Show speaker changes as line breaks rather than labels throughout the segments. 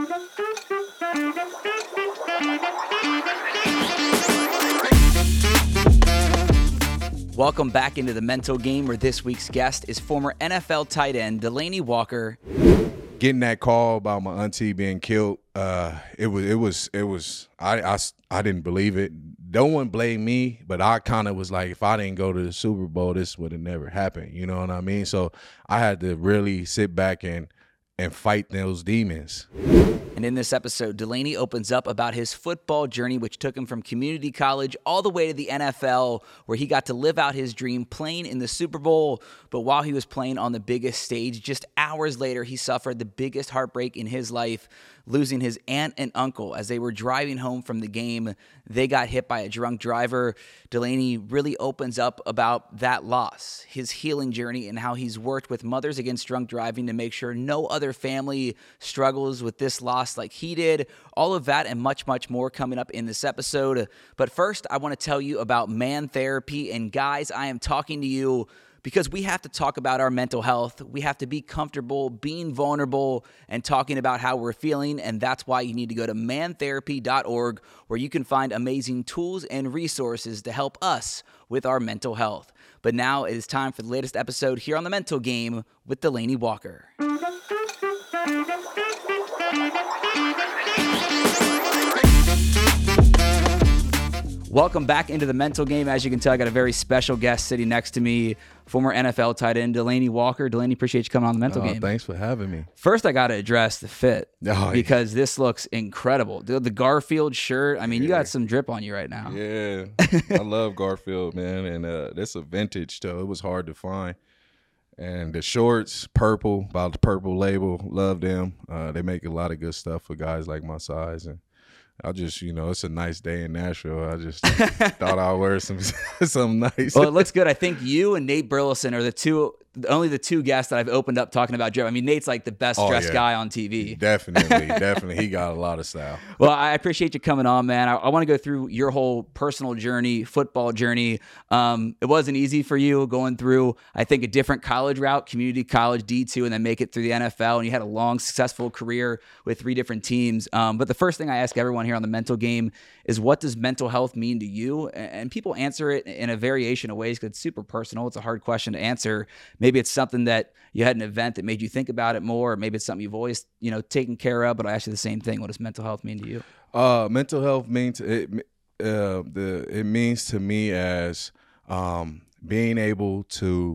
Welcome back into the Mental Game, where this week's guest is former NFL tight end Delanie Walker.
Getting that call about my auntie being killed, it was. I didn't believe it. No one blamed me, but I kind of was like, if I didn't go to the Super Bowl, this would have never happened. You know what I mean? So I had to really sit back and fight those demons.
And in this episode, Delanie opens up about his football journey, which took him from community college all the way to the NFL, where he got to live out his dream playing in the Super Bowl. But while he was playing on the biggest stage, just hours later, he suffered the biggest heartbreak in his life, losing his aunt and uncle. As they were driving home from the game, they got hit by a drunk driver. Delanie really opens up about that loss, his healing journey, and how he's worked with Mothers Against Drunk Driving to make sure no other family struggles with this loss like he did. All of that and much, much more coming up in this episode. But first, I want to tell you about Man Therapy. And guys, I am talking to you because we have to talk about our mental health. We have to be comfortable being vulnerable and talking about how we're feeling. And that's why you need to go to mantherapy.org, where you can find amazing tools and resources to help us with our mental health. But now it is time for the latest episode here on The Mental Game with Delanie Walker. Welcome back into the Mental Game. As you can tell, I got a very special guest sitting next to me, former NFL tight end Delanie Walker. Delanie, appreciate you coming on the Mental Game.
Thanks for having me.
First, I got to address the fit because this looks incredible. The Garfield shirt, I mean, you got some drip on you right now.
Yeah, I love Garfield, man, and that's a vintage, though. It was hard to find. And the shorts, purple, about the Purple Label, love them. They make a lot of good stuff for guys like my size, and I just, it's a nice day in Nashville. I just thought I'd wear something nice.
Well, it looks good. I think you and Nate Burleson are only the two guests that I've opened up talking about drip. I mean, Nate's like the best dressed guy on TV.
Definitely. He got a lot of style.
Well, I appreciate you coming on, man. I want to go through your whole personal journey, football journey. It wasn't easy for you going through, I think, a different college route, community college, D2, and then make it through the NFL. And you had a long, successful career with 3 different teams. But the first thing I ask everyone here on the Mental Game is, what does mental health mean to you? And people answer it in a variation of ways because it's super personal. It's a hard question to answer. Maybe it's something that you had an event that made you think about it more, or maybe it's something you've always, taken care of. But I ask you the same thing. What does mental health mean to you?
Mental health means it means to me as being able to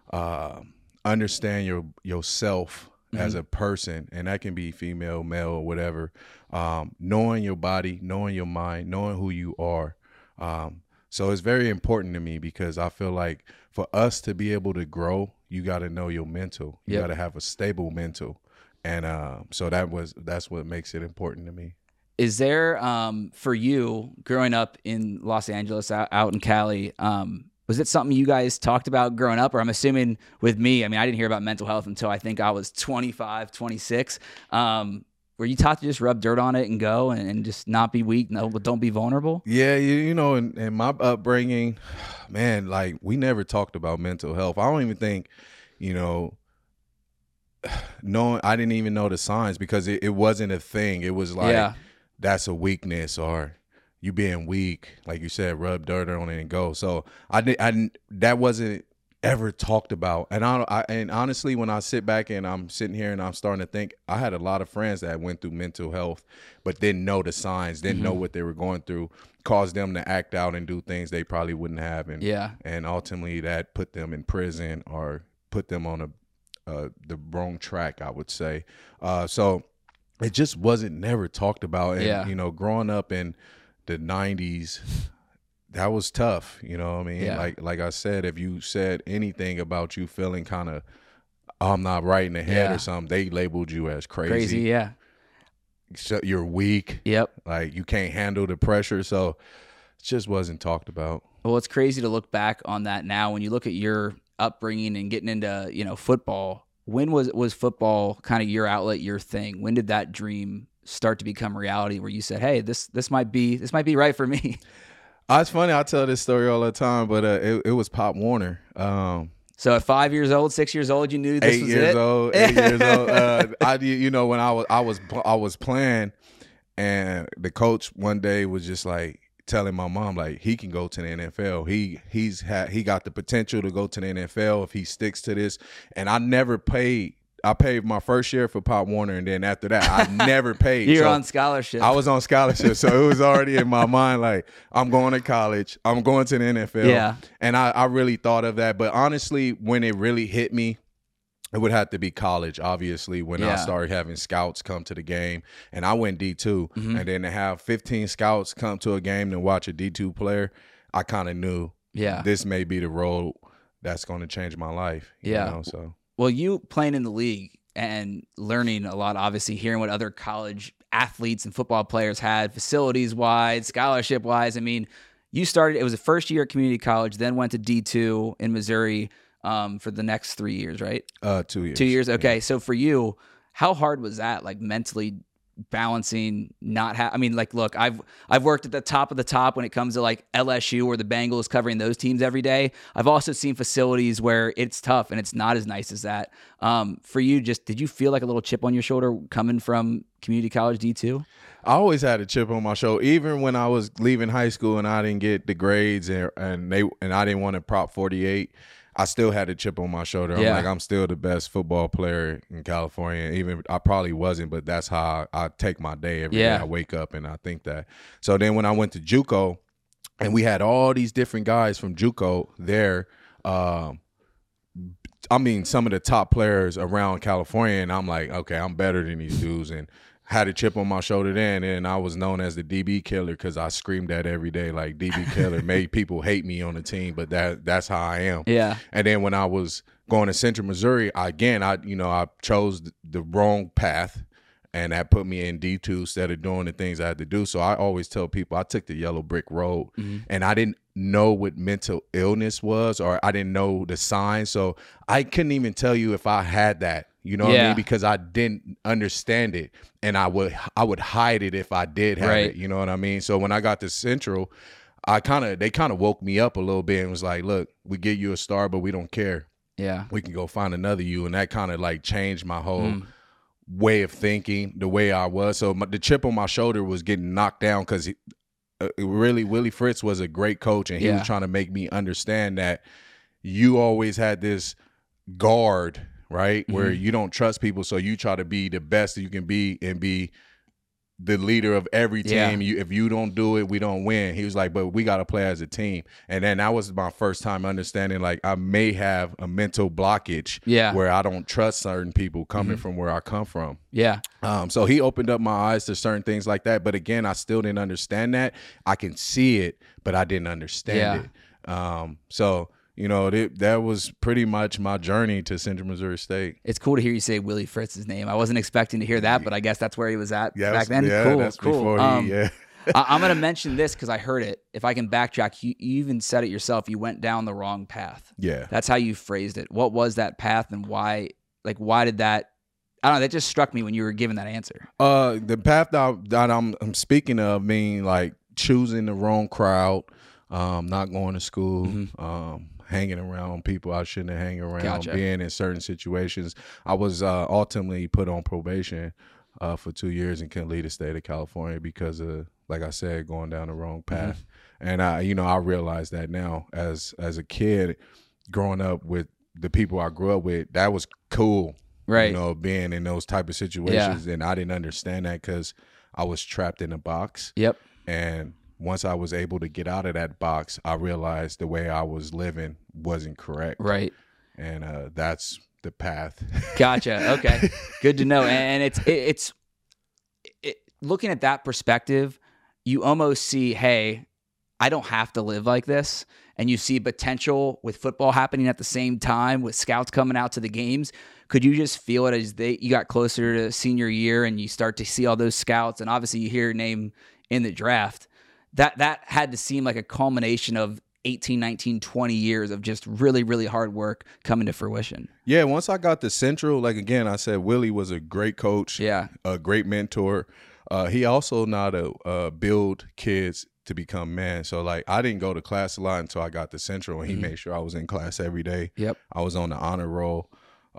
understand yourself as a person, and that can be female, male, or whatever. Knowing your body, knowing your mind, knowing who you are. So it's very important to me because I feel like for us to be able to grow, you got to know your mental. You got to have a stable mental. And so that's what makes it important to me.
Is there, for you, growing up in Los Angeles, out in Cali, was it something you guys talked about growing up? Or I'm assuming with me, I didn't hear about mental health until I think I was 25, 26. Were you taught to just rub dirt on it and go and just not be weak? No, but don't be vulnerable?
Yeah, in my upbringing, man, like we never talked about mental health. I don't even think, I didn't even know the signs because it wasn't a thing. It was like, that's a weakness, or you being weak, like you said, rub dirt on it and go. So that wasn't ever talked about. And and honestly, when I sit back and I'm sitting here and I'm starting to think, I had a lot of friends that went through mental health, but didn't know the signs, didn't know what they were going through, caused them to act out and do things they probably wouldn't have. And ultimately that put them in prison or put them on the wrong track, I would say. So it just wasn't never talked about. And, growing up in the 90s, that was tough, you know what I mean? Yeah. Like I said, if you said anything about you feeling kind of, I'm not right in the head or something, they labeled you as crazy. So you're weak.
Yep.
Like you can't handle the pressure. So it just wasn't talked about.
Well, it's crazy to look back on that now. When you look at your upbringing and getting into, football, when was football kind of your outlet, your thing? When did that dream start to become reality where you said, hey, this might be right for me?
It's funny. I tell this story all the time, but it was Pop Warner.
So at 5 years old, 6 years old, you knew this was it?
8 years old. 8 years old. When I was playing, and the coach one day was just like telling my mom, like, he can go to the NFL. He got the potential to go to the NFL if he sticks to this. And I never paid. I paid my first year for Pop Warner, and then after that, I never paid.
You're on scholarship.
I was on scholarship, so it was already in my mind, like, I'm going to college. I'm going to the NFL.
Yeah.
And I really thought of that. But honestly, when it really hit me, it would have to be college, obviously, when I started having scouts come to the game. And I went D2. And then to have 15 scouts come to a game and watch a D2 player, I kind of knew this may be the road that's going to change my life. You know, so.
Well, you playing in the league and learning a lot, obviously hearing what other college athletes and football players had, facilities-wise, scholarship-wise. I mean, you started, it was a first year at community college, then went to D2 in Missouri for the next 3 years, right?
2 years.
2 years, okay. Yeah. So for you, how hard was that, like mentally balancing I mean, like, look, I've worked at the top of the top when it comes to like LSU or the Bengals, covering those teams every day. I've also seen facilities where it's tough and it's not as nice as that. For you, just did you feel like a little chip on your shoulder coming from community college D2?
I always had a chip on my shoulder, even when I was leaving high school and I didn't get the grades and I didn't want to prop 48. I still had a chip on my shoulder. I'm like, I'm still the best football player in California. Even I probably wasn't, but that's how I take my day every day. I wake up and I think that. So then when I went to JUCO, and we had all these different guys from JUCO there, I mean, some of the top players around California, and I'm like, okay, I'm better than these dudes, and had a chip on my shoulder then, and I was known as the DB killer because I screamed that every day, like DB killer. Made people hate me on the team, but that's how I am.
Yeah.
And then when I was going to Central Missouri, I chose the wrong path, and that put me in D2 instead of doing the things I had to do. So I always tell people I took the yellow brick road, and I didn't know what mental illness was, or I didn't know the signs. So I couldn't even tell you if I had that. You know what I mean? Because I didn't understand it, and I would hide it if I did have it. You know what I mean? So when I got to Central, they kind of woke me up a little bit and was like, "Look, we get you a star, but we don't care.
Yeah,
we can go find another you." And that kind of like changed my whole way of thinking, the way I was. So the chip on my shoulder was getting knocked down because really Willie Fritz was a great coach, and he was trying to make me understand that you always had this guard, right? Where you don't trust people, so you try to be the best that you can be and be the leader of every team. If you don't do it, we don't win. He was like, but we got to play as a team. And then that was my first time understanding, like, I may have a mental blockage where I don't trust certain people coming from where I come from. Yeah. So he opened up my eyes to certain things like that. But again, I still didn't understand that. I can see it, but I didn't understand it. So you know, that was pretty much my journey to Central Missouri State.
It's cool to hear you say Willie Fritz's name. I wasn't expecting to hear that, but I guess that's where he was at back then.
Yeah,
cool,
that's
cool.
Before
I'm going to mention this because I heard it. If I can backtrack, you even said it yourself. You went down the wrong path.
Yeah.
That's how you phrased it. What was that path, and why? Like, why did that? I don't know. That just struck me when you were giving that answer.
The path that I'm speaking of mean like choosing the wrong crowd, not going to school, hanging around people I shouldn't have hanging around, being in certain situations. I was ultimately put on probation for 2 years and couldn't leave the state of California because of, like I said, going down the wrong path. And I realize that now as a kid growing up with the people I grew up with, that was cool. Right. You know, being in those type of situations. And I didn't understand that because I was trapped in a box. Yep. And once I was able to get out of that box, I realized the way I was living wasn't correct. Right. And that's the path.
Gotcha. Okay. Good to know. And it's looking at that perspective, you almost see, hey, I don't have to live like this. And you see potential with football happening at the same time, with scouts coming out to the games. Could you just feel it as you got closer to senior year and you start to see all those scouts, and obviously you hear your name in the draft? That had to seem like a culmination of 18, 19, 20 years of just really, really hard work coming to fruition.
Yeah, once I got to Central, like again, I said Willie was a great coach, a great mentor. He also know how to build kids to become man. So like I didn't go to class a lot until I got to Central, and he made sure I was in class every day.
Yep.
I was on the honor roll,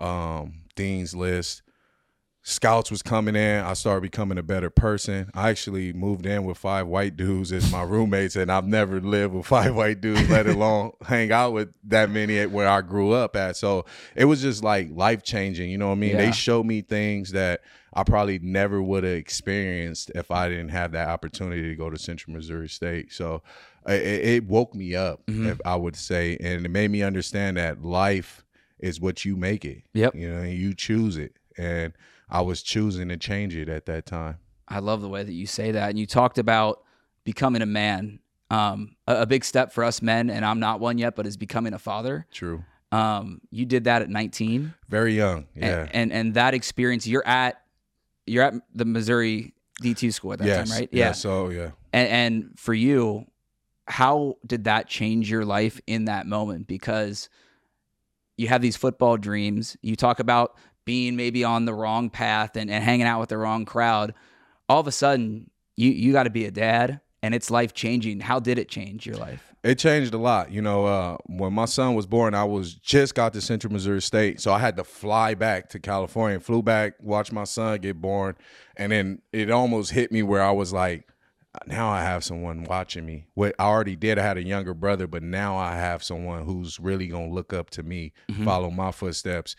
dean's list. Scouts was coming in. I started becoming a better person. I actually moved in with 5 white dudes as my roommates, and I've never lived with 5 white dudes, let alone hang out with that many at where I grew up at. So it was just like life-changing, you know what I mean?
Yeah.
They showed me things that I probably never would have experienced if I didn't have that opportunity to go to Central Missouri State. So it woke me up, if I would say, and it made me understand that life is what you make it.
Yep.
You know, you choose it. And I was choosing to change it at that time.
I love the way that you say that. And you talked about becoming a man. A big step for us men, and I'm not one yet, but is becoming a father.
True.
You did that at 19.
Very young, yeah.
And that experience, you're at the Missouri D2 school at that time, right?
Yeah. So, yeah.
And for you, how did that change your life in that moment? Because you have these football dreams. You talk about being maybe on the wrong path and hanging out with the wrong crowd. All of a sudden, you got to be a dad, and it's life-changing. How did it change your life?
It changed a lot. You know, when my son was born, I just got to Central Missouri State, so I had to fly back to California. Flew back, watched my son get born, and then it almost hit me where I was like, now I have someone watching me. What I already did, I had a younger brother, but now I have someone who's really going to look up to me, follow my footsteps.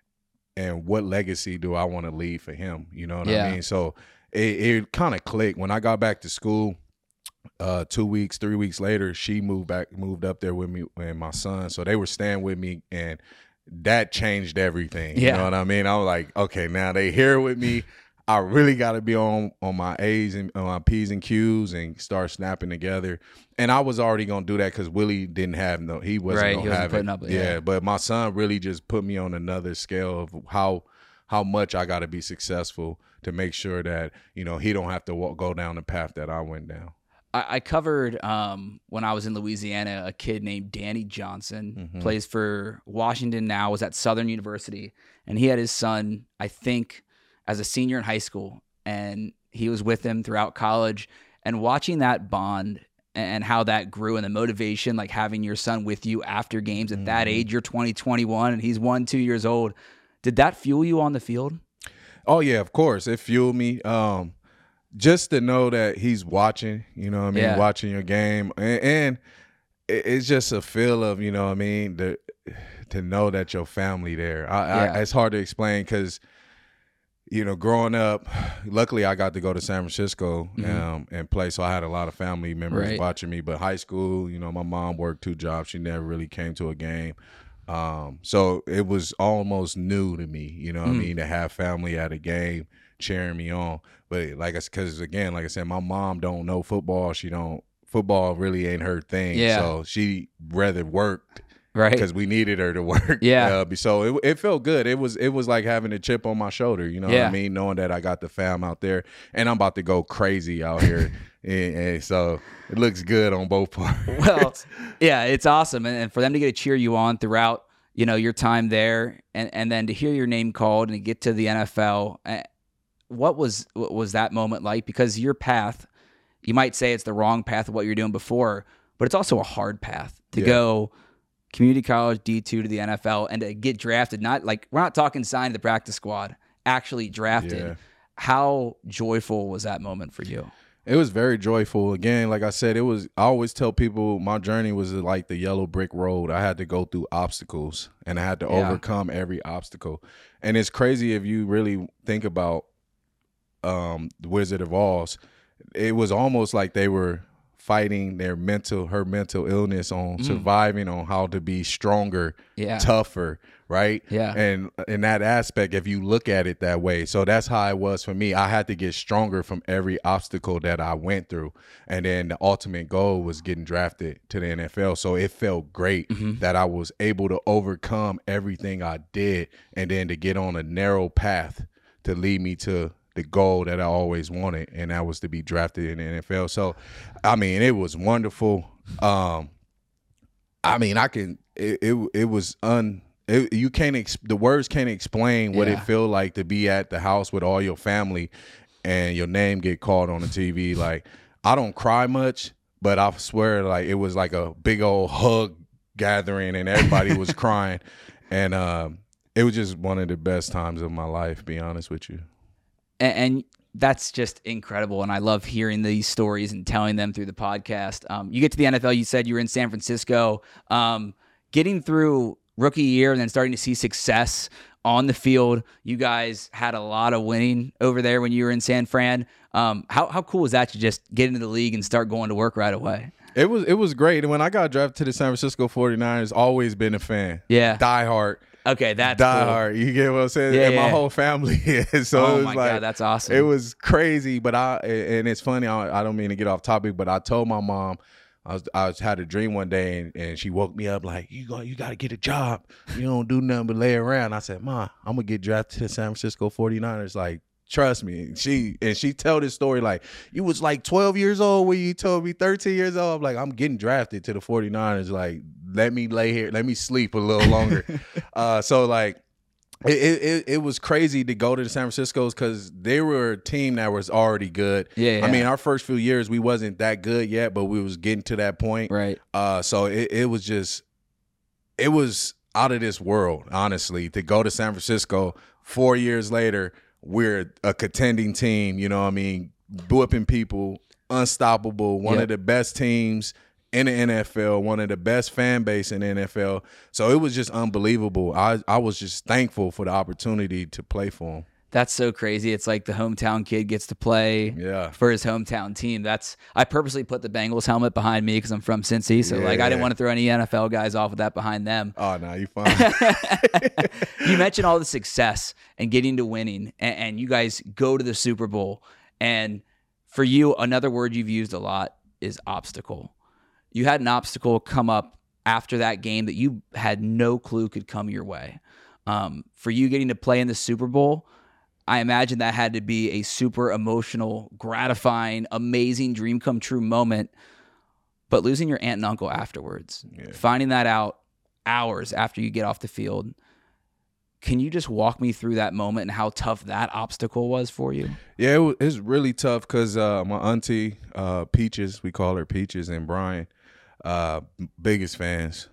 And what legacy do I want to leave for him? You know what I mean? So it kind of clicked. When I got back to school, 3 weeks later, she moved up there with me and my son. So they were staying with me, and that changed everything. You know what I mean? I was like, okay, now they here with me. I really got to be on my A's and on my P's and Q's and start snapping together. And I was already going to do that because Willie didn't have he wasn't going to have it. Yeah, but my son really just put me on another scale of how much I got to be successful to make sure that, you know, he don't have to go down the path that I went down.
I covered when I was in Louisiana, a kid named Danny Johnson, plays for Washington now, was at Southern University, and he had his son, I think, as a senior in high school, and he was with him throughout college. And watching that bond and how that grew and the motivation, like having your son with you after games at that age, you're 20, 21, and he's 2 years old. Did that fuel you on the field?
Oh, yeah, of course. It fueled me. Just to know that he's watching, you know what I mean, watching your game. And it's just a feel of, you know what I mean, to know that your family there. It's hard to explain because, you know, growing up, luckily I got to go to San Francisco and play, so I had a lot of family members watching me. But high school, you know, my mom worked 2 jobs. She never really came to a game. So it was almost new to me, you know what I mean, to have family at a game cheering me on. But because again, like I said, my mom don't know football. Football really ain't her thing. So she rather worked. Right, because we needed her to work. So it felt good. It was like having a chip on my shoulder. You know what I mean? Knowing that I got the fam out there, and I'm about to go crazy out here, and so it looks good on both parts.
Well, yeah, it's awesome, and for them to get to cheer you on throughout, you know, your time there, and then to hear your name called and get to the NFL. What was that moment like? Because your path, you might say it's the wrong path of what you're doing before, but it's also a hard path to go. Community college, D2 to the NFL, and to get drafted. Not like, we're not talking signed to the practice squad, actually drafted. Yeah. How joyful was that moment for you?
It was very joyful. Again, like I said, I always tell people my journey was like the yellow brick road. I had to go through obstacles, and I had to overcome every obstacle. And it's crazy if you really think about the Wizard of Oz. It was almost like they were fighting her mental illness on surviving, on how to be stronger, tougher, right? Yeah. And in that aspect, if you look at it that way, so that's how it was for me. I had to get stronger from every obstacle that I went through. And then the ultimate goal was getting drafted to the NFL. So it felt great that I was able to overcome everything I did, and then to get on a narrow path to lead me to the goal that I always wanted, and that was to be drafted in the NFL. So, I mean, it was wonderful. I mean, the words can't explain what it felt like to be at the house with all your family and your name get called on the TV. Like, I don't cry much, but I swear, like, it was like a big old hug gathering, and everybody was crying, and it was just one of the best times of my life, to be honest with you.
And that's just incredible, and I love hearing these stories and telling them through the podcast. You get to the NFL, you said you were in San Francisco. Getting through rookie year and then starting to see success on the field. You guys had a lot of winning over there when you were in San Fran. How cool was that to just get into the league and start going to work right away?
It was great. And when I got drafted to the San Francisco 49ers, always been a fan.
Yeah.
Die hard.
Okay, that's
Die
cool.
hard. You get what I'm saying?
Yeah,
and my
yeah.
whole family is. So
Oh
it was
my
like,
God, that's awesome.
It was crazy, but and it's funny. I don't mean to get off topic, but I told my mom, I had a dream one day, and she woke me up like, you got to get a job. You don't do nothing but lay around. I said, Ma, I'm gonna get drafted to the San Francisco 49ers. Like, trust me. And she tell this story like, you was like 12 years old when you told me 13 years old. I'm like, I'm getting drafted to the 49ers. Like, let me lay here, let me sleep a little longer. So like, it was crazy to go to the San Francisco's because they were a team that was already good.
Yeah.
I mean, our first few years we wasn't that good yet, but we was getting to that point.
Right.
So it was out of this world, honestly, to go to San Francisco 4 years later. We're a contending team, you know what I mean? Whooping people, unstoppable, one of the best teams in the NFL, one of the best fan base in the NFL. So it was just unbelievable. I was just thankful for the opportunity to play for him.
That's so crazy. It's like the hometown kid gets to play for his hometown team. I purposely put the Bengals helmet behind me because I'm from Cincy. So I didn't want to throw any NFL guys off with that behind them.
Oh, no, you fine.
You mentioned all the success and getting to winning, and you guys go to the Super Bowl. And for you, another word you've used a lot is obstacle. You had an obstacle come up after that game that you had no clue could come your way. For you getting to play in the Super Bowl, I imagine that had to be a super emotional, gratifying, amazing dream come true moment. But losing your aunt and uncle afterwards, finding that out hours after you get off the field, can you just walk me through that moment and how tough that obstacle was for you?
Yeah, it was really tough because my auntie, Peaches, we call her Peaches, and Brian, biggest fans.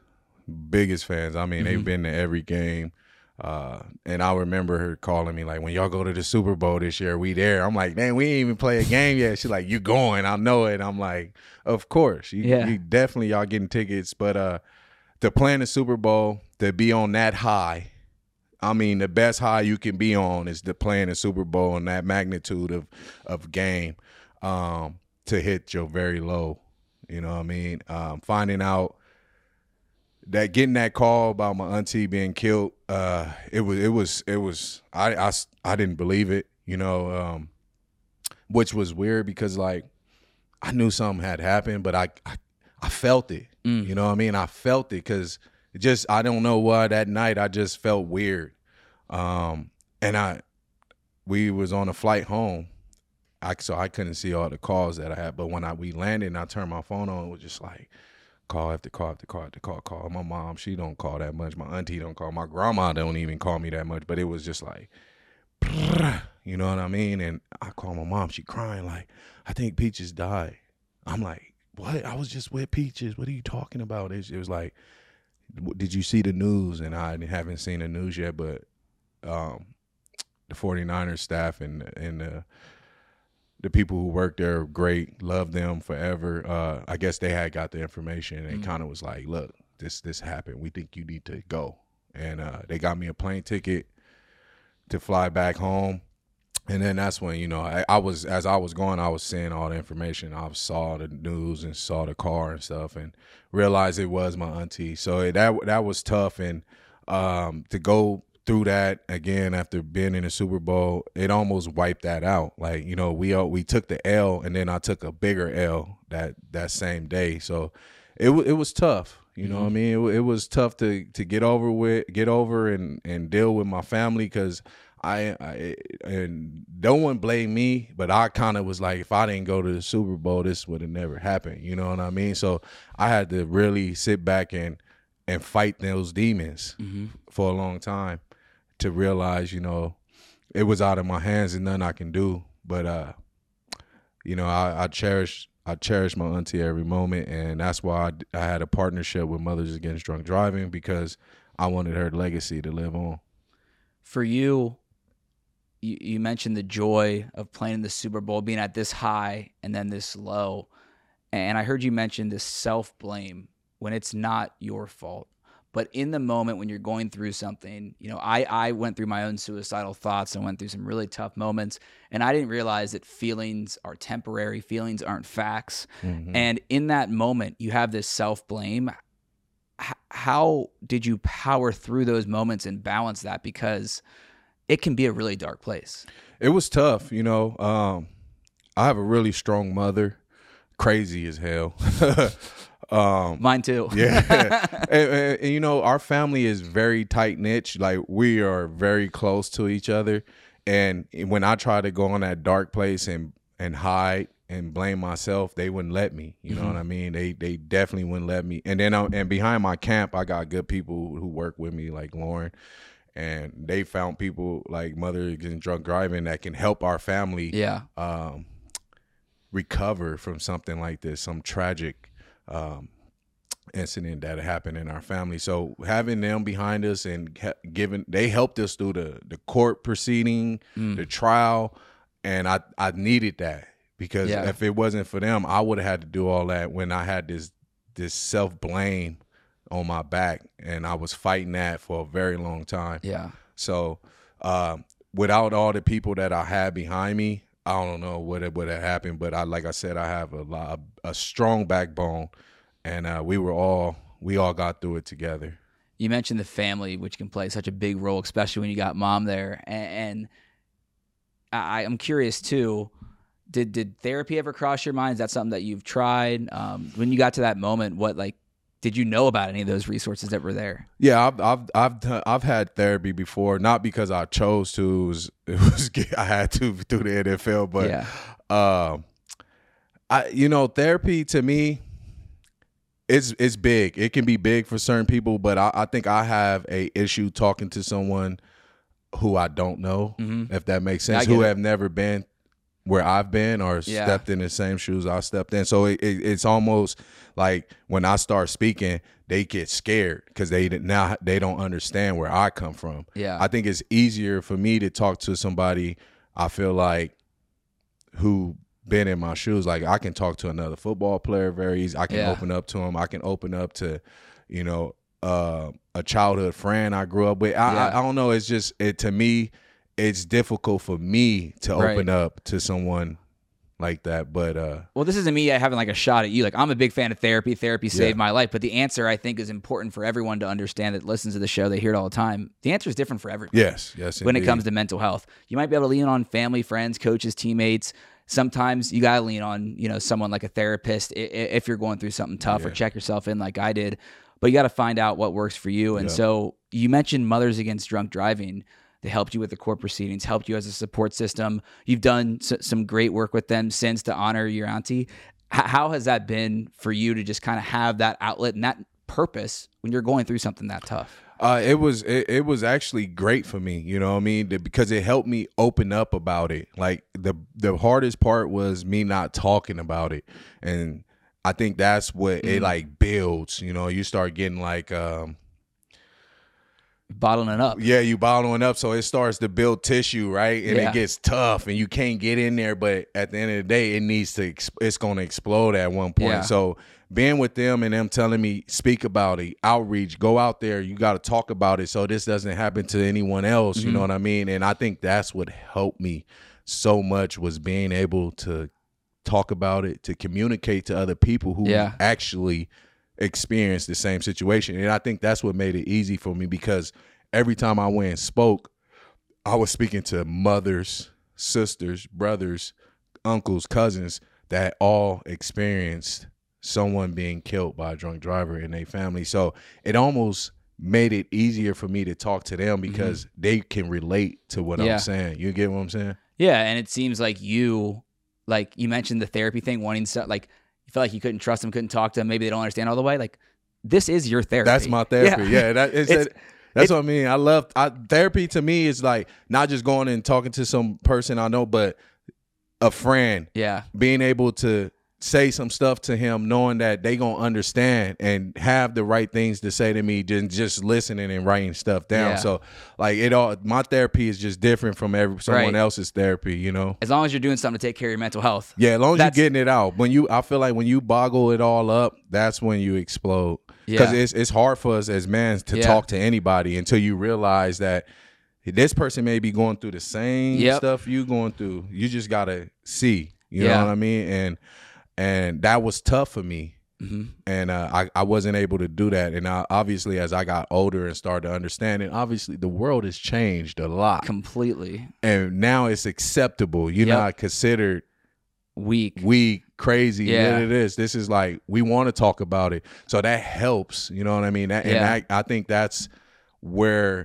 I mean, they've been to every game. And I remember her calling me like, when y'all go to the Super Bowl this year, we there. I'm like, man, we ain't even play a game yet. She's like, you going? I know it. I'm like, of course. You definitely, y'all getting tickets. But to play in the Super Bowl, to be on that high, I mean, the best high you can be on is to play in the Super Bowl and that magnitude of game, to hit your very low. You know what I mean? Finding out that, getting that call about my auntie being killed, it was I didn't believe it, you know, which was weird because like I knew something had happened, but I felt it, you know what I mean? I felt it because I don't know why that night I just felt weird, and we was on a flight home, so I couldn't see all the calls that I had, but when we landed and I turned my phone on, it was just like, call after call after call after call. My mom, she don't call that much. My auntie don't call. My grandma don't even call me that much. But it was just like, you know what I mean? And I call my mom. She crying like, I think Peaches died. I'm like, what? I was just with Peaches. What are you talking about? It was like, did you see the news? And I haven't seen the news yet. But the 49ers staff and the people who work there are great, love them forever. I guess they had got the information and kind of was like, look, this happened. We think you need to go. And they got me a plane ticket to fly back home. And then that's when, you know, as I was going, I was seeing all the information. I saw the news and saw the car and stuff and realized it was my auntie. So that was tough. And to go through that again after being in the Super Bowl, it almost wiped that out. Like, you know, we took the L and then I took a bigger L that same day. So it was tough. You know what I mean? It was tough to get over and deal with my family because and no one blamed me, but I kind of was like, if I didn't go to the Super Bowl, this would have never happened. You know what I mean? So I had to really sit back and fight those demons for a long time to realize, you know, it was out of my hands and nothing I can do. But you know, I cherish my auntie every moment, and that's why I had a partnership with Mothers Against Drunk Driving, because I wanted her legacy to live on.
For you, you mentioned the joy of playing in the Super Bowl, being at this high and then this low. And I heard you mention this self-blame when it's not your fault. But in the moment when you're going through something, you know, I went through my own suicidal thoughts and went through some really tough moments. And I didn't realize that feelings are temporary. Feelings aren't facts. Mm-hmm. And in that moment, you have this self-blame. How did you power through those moments and balance that? Because it can be a really dark place.
It was tough. You know, I have a really strong mother, crazy as hell.
Mine too.
Yeah. and, you know, our family is very tight knit. Like, we are very close to each other. And when I try to go on that dark place and hide and blame myself, they wouldn't let me. You know what I mean? They definitely wouldn't let me. And then and behind my camp, I got good people who work with me, like Lauren. And they found people like Mothers Against Drunk Driving that can help our family recover from something like this, some tragic incident that happened in our family. So having them behind us and they helped us through the court proceeding, the trial, and I needed that, because if it wasn't for them, I would have had to do all that when I had this self-blame on my back, and I was fighting that for a very long time.
Yeah.
So without all the people that I had behind me, I don't know what would have happened. But like I said, I have a strong backbone, and we all got through it together.
You mentioned the family, which can play such a big role, especially when you got mom there. And I'm curious too. Did therapy ever cross your mind? Is that something that you've tried? When you got to that moment, did you know about any of those resources that were there?
Yeah, I've had therapy before, not because I chose to. It was I had to through the NFL, but therapy to me, it's big. It can be big for certain people, but I think I have a issue talking to someone who I don't know, if that makes sense, who have never been where I've been or stepped in the same shoes I stepped in. So it's almost like when I start speaking, they get scared because they don't understand where I come from.
Yeah.
I think it's easier for me to talk to somebody, I feel like, who been in my shoes. Like, I can talk to another football player very easy. I can open up to him. I can open up to, you know, a childhood friend I grew up with. I don't know. It's just, to me, it's difficult for me to open up to someone like that. But
well, this isn't me having like a shot at you. Like, I'm a big fan of therapy. Therapy saved my life. But the answer, I think, is important for everyone to understand that listens to the show. They hear it all the time. The answer is different for everyone.
Yes,
when it comes to mental health, you might be able to lean on family, friends, coaches, teammates. Sometimes you gotta lean on, you know, someone like a therapist if you're going through something tough, or check yourself in like I did. But you got to find out what works for you. And so you mentioned Mothers Against Drunk Driving. They helped you with the court proceedings, helped you as a support system. You've done some great work with them since to honor your auntie. How has that been for you to just kind of have that outlet and that purpose when you're going through something that tough?
It was actually great for me, you know what I mean? Because it helped me open up about it. Like, the hardest part was me not talking about it. And I think that's what it like builds, you know, you start getting like,
bottling up.
Yeah, you bottling up, so it starts to build tissue, right? And it gets tough, and you can't get in there. But at the end of the day, it's going to explode at one point.
Yeah.
So being with them and them telling me, speak about it, outreach, go out there, you got to talk about it so this doesn't happen to anyone else. You know what I mean? And I think that's what helped me so much, was being able to talk about it, to communicate to other people who actually experienced the same situation. And I think that's what made it easy for me, because every time I went and spoke, I was speaking to mothers, sisters, brothers, uncles, cousins that all experienced someone being killed by a drunk driver in their family. So it almost made it easier for me to talk to them, because they can relate to what I'm saying. You get what I'm saying?
Yeah, and it seems like you mentioned the therapy thing, wanting to, like, you felt like you couldn't trust them, couldn't talk to them, maybe they don't understand all the way. Like, this is your therapy.
That's my therapy. Yeah, that's what I mean. Therapy to me is like not just going and talking to some person I know, but a friend.
Yeah.
Being able to say some stuff to him, knowing that they gonna understand and have the right things to say to me, just listening and writing stuff down.
Yeah.
So like my therapy is just different from someone else's therapy, you know.
As long as you're doing something to take care of your mental health.
Yeah, as long as you're getting it out. I feel like when you boggle it all up, that's when you explode. Because it's hard for us as men to talk to anybody until you realize that this person may be going through the same stuff you going through. You just gotta see, you know what I mean? And that was tough for me. Mm-hmm. And I wasn't able to do that. And obviously, as I got older and started to understand it, obviously the world has changed a lot.
Completely.
And now it's acceptable. You're not considered weak, crazy. It is. This is like, we want to talk about it. So that helps. You know what I mean? And I think that's where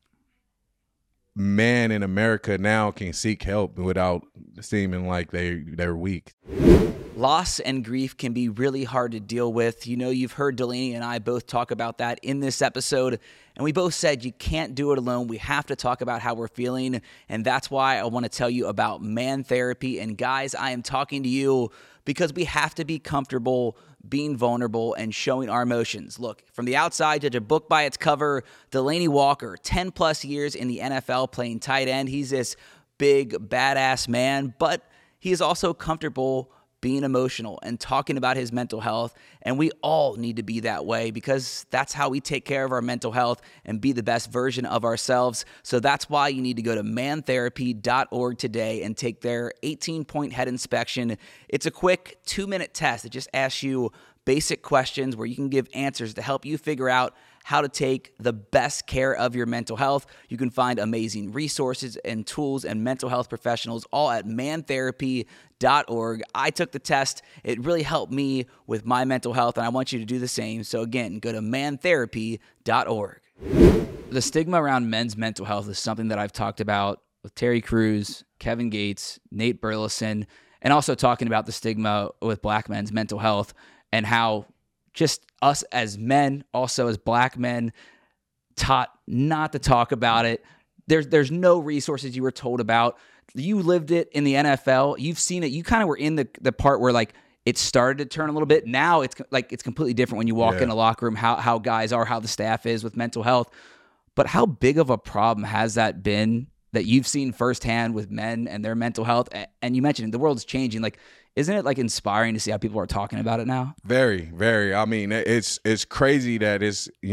men in America now can seek help without seeming like they're weak.
Loss and grief can be really hard to deal with. You know, you've heard Delaney and I both talk about that in this episode, and we both said you can't do it alone. We have to talk about how we're feeling, and that's why I want to tell you about Man Therapy. And guys, I am talking to you because we have to be comfortable being vulnerable and showing our emotions. Look, from the outside, judge a book by its cover. Delanie Walker, 10 plus years in the NFL playing tight end. He's this big, badass man, but he is also comfortable being emotional and talking about his mental health. And we all need to be that way because that's how we take care of our mental health and be the best version of ourselves. So that's why you need to go to mantherapy.org today and take their 18-point head inspection. It's a quick 2-minute test that just asks you basic questions where you can give answers to help you figure out how to take the best care of your mental health. You can find amazing resources and tools and mental health professionals all at mantherapy.org. I took the test. It really helped me with my mental health, and I want you to do the same. So again, go to mantherapy.org. The stigma around men's mental health is something that I've talked about with Terry Crews, Kevin Gates, Nate Burleson, and also talking about the stigma with black men's mental health and how just us as men, also as black men, taught not to talk about it. There's no resources you were told about. You lived it in the NFL. You've seen it. You kind of were in the part where like it started to turn a little bit. Now it's like it's completely different when you walk in a locker room, how guys are, how the staff is with mental health. But how big of a problem has that been that you've seen firsthand with men and their mental health? And you mentioned the world's changing. Like, isn't it like inspiring to see how people are talking about it now?
Very, very. I mean, it's crazy that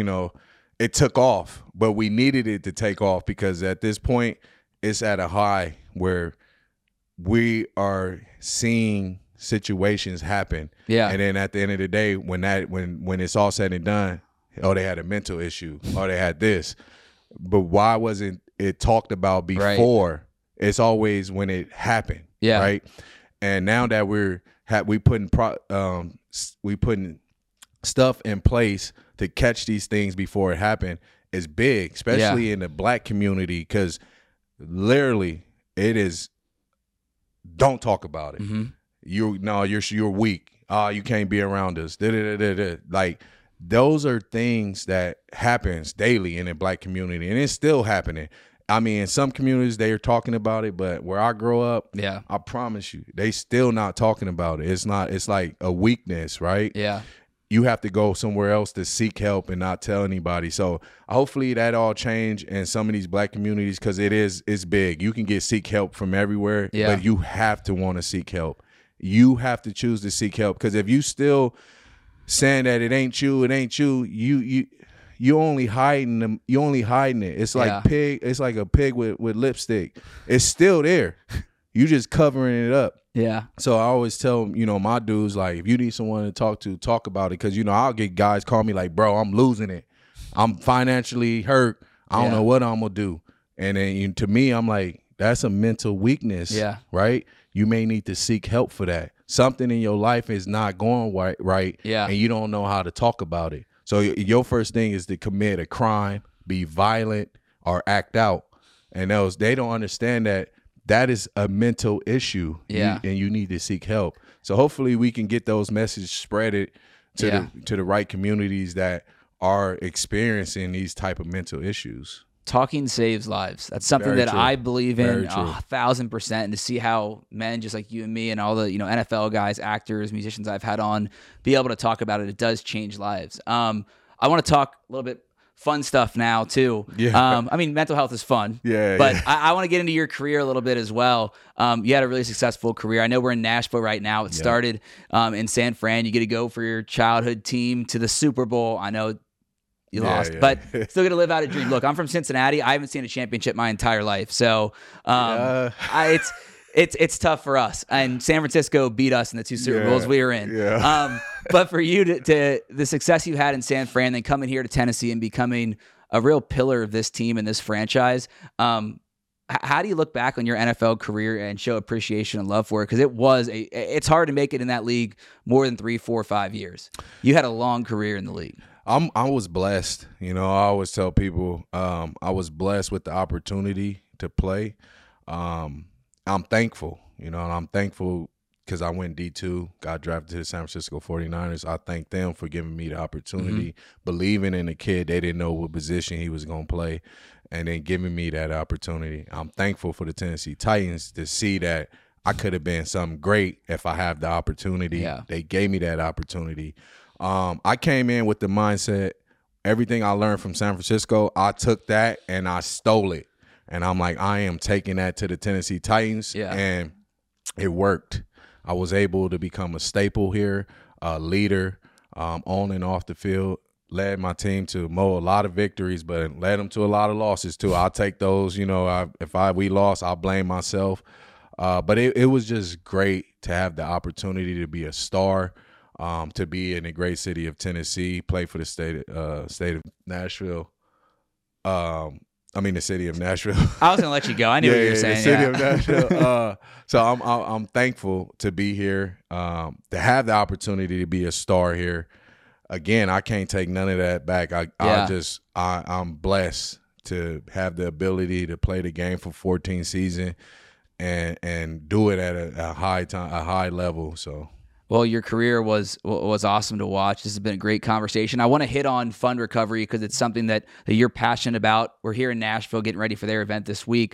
it took off, but we needed it to take off because at this point it's at a high where we are seeing situations happen. Yeah. And then at the end of the day, when it's all said and done, oh, they had a mental issue, or they had this. But why wasn't it talked about before? Right. It's always when it happened. Yeah. Right. And now that we putting stuff in place to catch these things before it happened is big, especially in the black community, because literally it is. Don't talk about it. Mm-hmm. You're weak. You can't be around us. Like those are things that happens daily in the black community, and it's still happening. I mean, in some communities they are talking about it, but where I grow up, I promise you, they still not talking about it. It's like a weakness, right? Yeah. You have to go somewhere else to seek help and not tell anybody. So hopefully that all change in some of these black communities, because it's big. You can seek help from everywhere, but you have to want to seek help. You have to choose to seek help, because if you still saying that it ain't you only hiding them. You only hiding it. It's like pig. It's like a pig with lipstick. It's still there. You just covering it up. Yeah. So I always tell my dudes, like, if you need someone to talk about it, because I'll get guys call me like, bro, I'm losing it. I'm financially hurt. I don't know what I'm gonna do. And then to me, I'm like, that's a mental weakness. Yeah. Right. You may need to seek help for that. Something in your life is not going right. Yeah. And you don't know how to talk about it. So your first thing is to commit a crime, be violent, or act out. And they don't understand that is a mental issue. Yeah. And you need to seek help. So hopefully we can get those messages spreaded to the right communities that are experiencing these type of mental issues.
talking saves lives. That's something
Very
that
true.
I believe in
Very true.
1,000%. And to see how men just like you and me and all the NFL guys, actors, musicians I've had on be able to talk about it, it does change lives. I want to talk a little bit fun stuff now too.
Yeah.
I mean, mental health is fun.
Yeah.
But I want to get into your career a little bit as well. You had a really successful career. I know we're in Nashville right now. It started in San Fran. You get to go for your childhood team to the Super Bowl. I know you lost, but still get to live out a dream. Look, I'm from Cincinnati. I haven't seen a championship my entire life. So it's tough for us. And San Francisco beat us in the 2 Super Bowls we were in.
Yeah.
But for you to the success you had in San Fran, then coming here to Tennessee and becoming a real pillar of this team and this franchise, how do you look back on your NFL career and show appreciation and love for it? Because it's hard to make it in that league more than 3, 4, 5 years. You had a long career in the league.
I was blessed. I always tell people I was blessed with the opportunity to play. I'm thankful, and I'm thankful because I went D2, got drafted to the San Francisco 49ers. I thank them for giving me the opportunity, believing in the kid. They didn't know what position he was going to play, and then giving me that opportunity. I'm thankful for the Tennessee Titans to see that I could have been something great if I have the opportunity.
Yeah.
They gave me that opportunity. I came in with the mindset, everything I learned from San Francisco, I took that and I stole it. And I'm like, I am taking that to the Tennessee Titans.
Yeah.
And it worked. I was able to become a staple here, a leader on and off the field, led my team to a lot of victories, but led them to a lot of losses too. I'll take those. If we lost, I'll blame myself. But it was just great to have the opportunity to be a star, to be in the great city of Tennessee, play for the state of Nashville. The city of Nashville.
I was gonna let you go. I knew what you were saying.
The city of Nashville. So I'm thankful to be here, to have the opportunity to be a star here. Again, I can't take none of that back. I'm blessed to have the ability to play the game for 14 seasons and do it at a high level. So.
Well, your career was awesome to watch. This has been a great conversation. I want to hit on fund recovery because it's something that you're passionate about. We're here in Nashville getting ready for their event this week.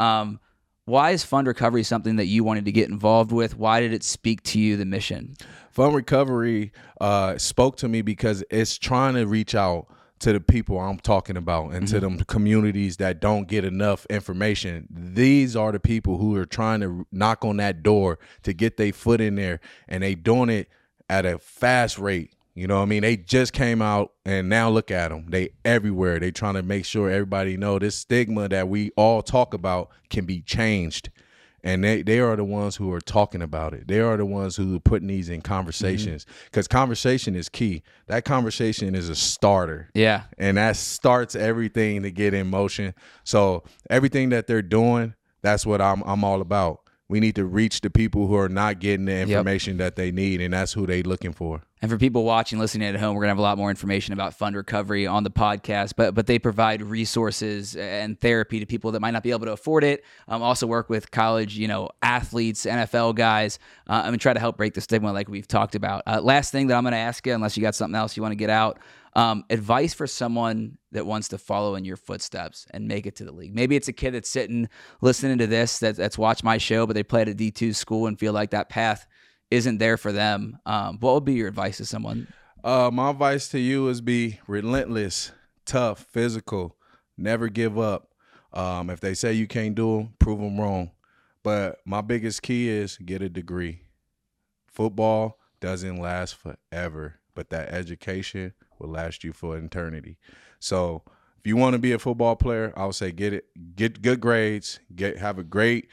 Why is fund recovery something that you wanted to get involved with? Why did it speak to you, the mission?
Fund recovery spoke to me because it's trying to reach out to the people I'm talking about and to them communities that don't get enough information. These are the people who are trying to knock on that door to get their foot in there, and they doing it at a fast rate. They just came out, and now look at them. They everywhere. They trying to make sure everybody know this stigma that we all talk about can be changed. And they are the ones who are talking about it. They are the ones who are putting these in conversations, because conversation is key. That conversation is a starter.
Yeah.
And that starts everything to get in motion. So everything that they're doing, that's what I'm all about. We need to reach the people who are not getting the information that they need, and that's who they looking for. And
for people watching, listening at home, we're going to have a lot more information about fund recovery on the podcast, but they provide resources and therapy to people that might not be able to afford it. Also work with college, athletes, NFL guys, and try to help break the stigma like we've talked about. Last thing that I'm going to ask you, unless you got something else you want to get out, advice for someone that wants to follow in your footsteps and make it to the league. Maybe it's a kid that's sitting, listening to this, that's watched my show, but they play at a D2 school and feel like that path isn't there for them. What would be your advice to someone?
My advice to you is be relentless, tough, physical, never give up. If they say you can't do them, prove them wrong. But my biggest key is get a degree. Football doesn't last forever, but that education will last you for eternity. So if you want to be a football player, I would say get good grades, have a great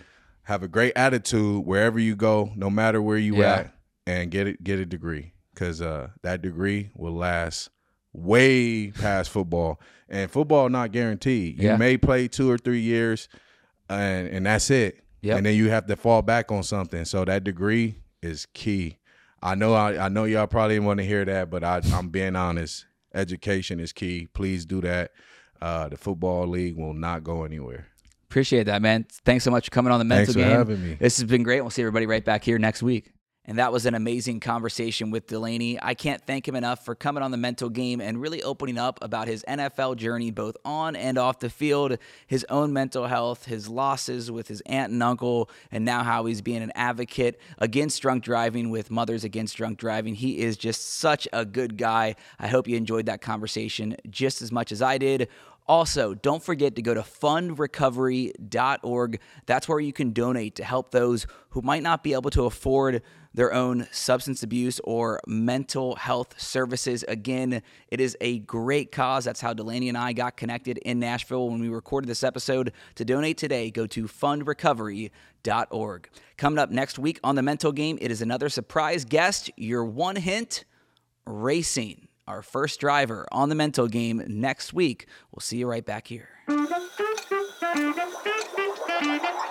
attitude wherever you go, no matter where you at, and get a degree, because that degree will last way past football. And football not guaranteed. You may play 2 or 3 years, and that's it. Yep. And then you have to fall back on something. So that degree is key. I know y'all probably didn't want to hear that, but I'm being honest. Education is key. Please do that. The football league will not go anywhere.
Appreciate that, man. Thanks so much for coming on the Mental Game.
Thanks for having me.
This has been great. We'll see everybody right back here next week. And that was an amazing conversation with Delaney. I can't thank him enough for coming on The Mental Game and really opening up about his NFL journey, both on and off the field, his own mental health, his losses with his aunt and uncle, and now how he's being an advocate against drunk driving with Mothers Against Drunk Driving. He is just such a good guy. I hope you enjoyed that conversation just as much as I did. Also, don't forget to go to fundrecovery.org. That's where you can donate to help those who might not be able to afford their own substance abuse or mental health services. Again, it is a great cause. That's how Delaney and I got connected in Nashville when we recorded this episode. To donate today, go to fundrecovery.org. Coming up next week on The Mental Game, it is another surprise guest. Your one hint, racing. Our first driver on The Mental Game next week. We'll see you right back here.